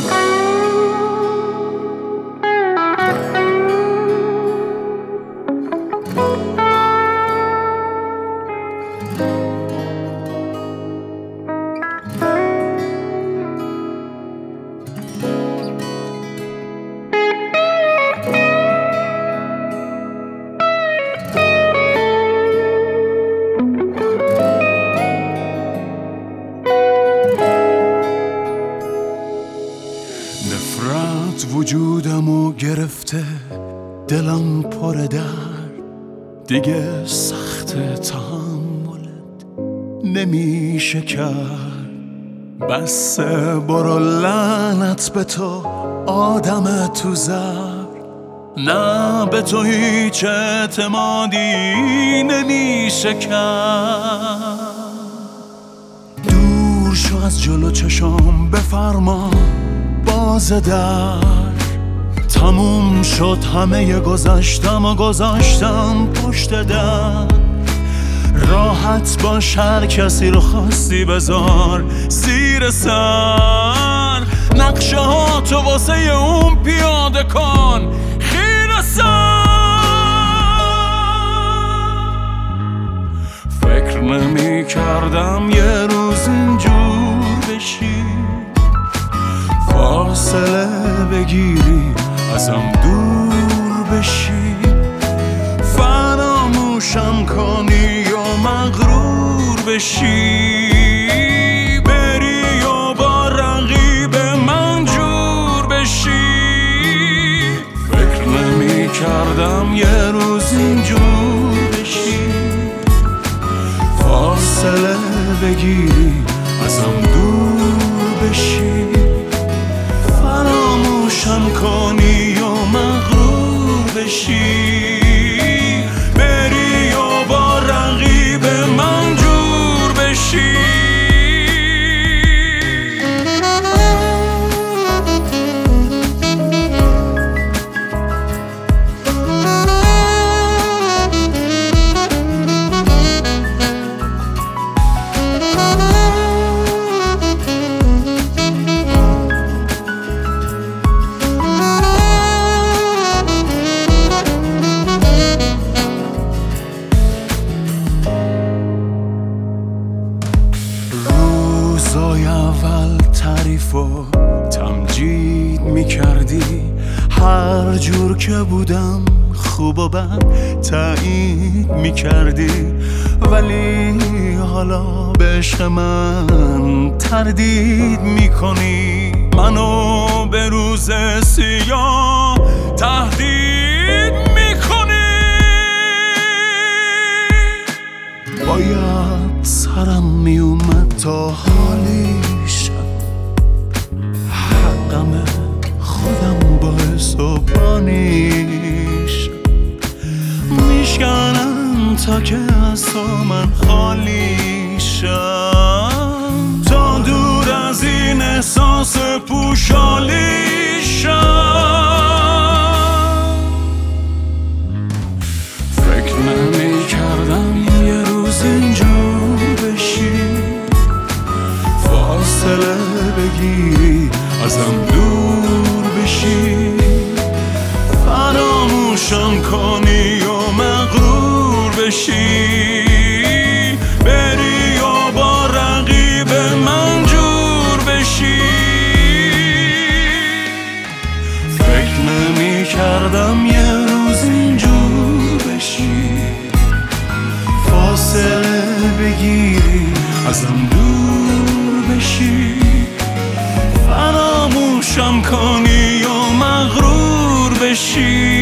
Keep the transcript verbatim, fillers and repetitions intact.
نفرت وجودمو گرفته، دلم پر درد، دیگه سخت تحملت نمیشه کرد. بس برو لعنت به تو آدم تو زر، نه به تو هیچ اعتمادی نمیشه کرد. دور شو از جلو چشام، بفرما باز در، تموم شد همه گذشتم و گذاشتم پشت در. راحت باش، هر کسی رو خواستی بذار زیر سر، نقشه ها تو واسه اون پیاده کن خیره سر. فکر نمی کردم یه روز اینجور بشی، فاصله بگیری ازم دور بشی، فراموشم کنی و مغرور بشی، بری و با رقیب من جور بشی. فکر نمی کردم یه روز اینجور بشی، فاصله بگیری ازم دور بشی، فراموشم کنی و مغرور بشی، بری و با رقیب من جور بشی. روزای اول تعریف و تمجید میکردی، هر جور که بودم خوب و بد تایید میکردی، ولی حالا به عشق من تردید میکنی، منو به روز سیاه تهدید میکنی. باید سرم میومد تا حالی شد، حقم خودم باعث و بانی شد، میشکنم تا که از تو من خالی شم، تا دور از این احساس پوشالی شم. فکر نمی کردم یه روز اینجور بشی، فاصله بگیری ازم دور بشی، فراموشم کنی و مغرور بشی، بری و با رقیب من جور بشی. فکر نمی کردم یه روز اینجور بشی، فاصله بگیری ازم دور بشی، فراموشم کنی و مغرور بشی،